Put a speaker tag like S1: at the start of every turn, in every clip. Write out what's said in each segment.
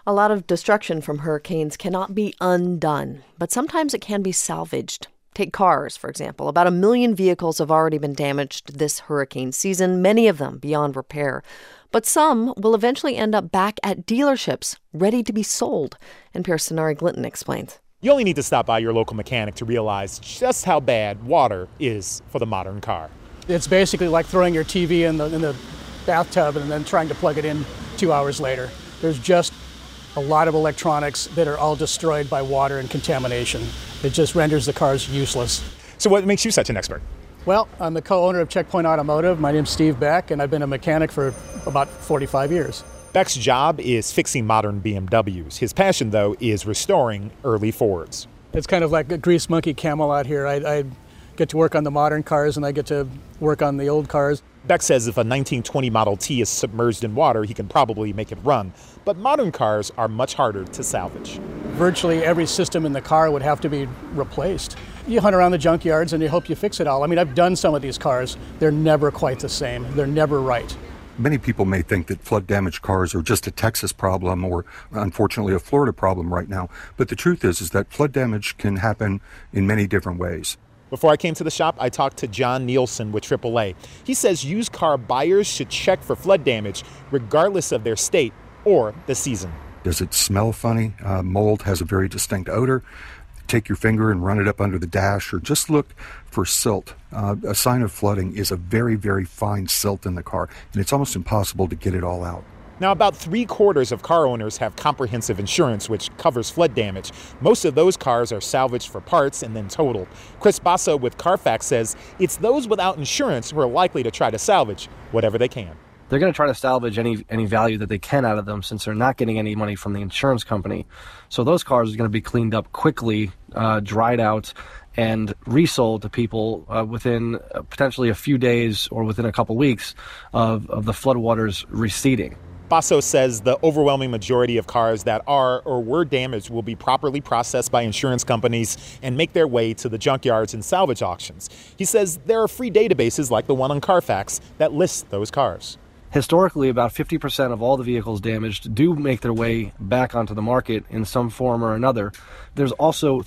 S1: A lot of destruction from hurricanes cannot be undone, but sometimes it can be salvaged. Take cars, for example. About 1 million vehicles have already been damaged this hurricane season, many of them beyond repair. But some will eventually end up back at dealerships, ready to be sold. NPR's Sonari Glinton explains.
S2: You only need to stop by your local mechanic to realize just how bad water is for the modern car.
S3: It's basically like throwing your TV in the bathtub and then trying to plug it in 2 hours later. There's just a lot of electronics that are all destroyed by water and contamination. It just renders the cars useless.
S2: So what makes you such an expert?
S3: Well, I'm the co-owner of Checkpoint Automotive. My name's Steve Beck, and I've been a mechanic for about 45 years.
S2: Beck's job is fixing modern BMWs. His passion, though, is restoring early Fords.
S3: It's kind of like a grease monkey camel out here. I get to work on the modern cars, and I get to work on the old cars.
S2: Beck says if a 1920 Model T is submerged in water, he can probably make it run. But modern cars are much harder to salvage.
S3: Virtually every system in the car would have to be replaced. You hunt around the junkyards and you hope you fix it all. I mean, I've done some of these cars. They're never quite the same. They're never right.
S4: Many people may think that flood-damaged cars are just a Texas problem or, unfortunately, a Florida problem right now. But the truth is that flood damage can happen in many different ways.
S2: Before I came to the shop, I talked to John Nielsen with AAA. He says used car buyers should check for flood damage regardless of their state or the season.
S4: Does it smell funny? Mold has a very distinct odor. Take your finger and run it up under the dash, or just look for silt. A sign of flooding is a very, very fine silt in the car, and it's almost impossible to get it all out.
S2: Now, about 3/4 of car owners have comprehensive insurance, which covers flood damage. Most of those cars are salvaged for parts and then totaled. Chris Basso with Carfax says it's those without insurance who are likely to try to salvage whatever they can.
S5: They're going to try to salvage any value that they can out of them since they're not getting any money from the insurance company. So those cars are going to be cleaned up quickly, dried out, and resold to people within potentially a few days or within a couple weeks of the floodwaters receding.
S2: Basso says the overwhelming majority of cars that are or were damaged will be properly processed by insurance companies and make their way to the junkyards and salvage auctions. He says there are free databases like the one on Carfax that list those cars.
S5: Historically, about 50% of all the vehicles damaged do make their way back onto the market in some form or another. There's also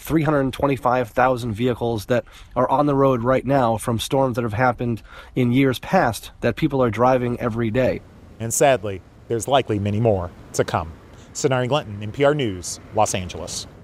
S5: 325,000 vehicles that are on the road right now from storms that have happened in years past that people are driving every day.
S2: And sadly, there's likely many more to come. Sonari Glinton, NPR News, Los Angeles.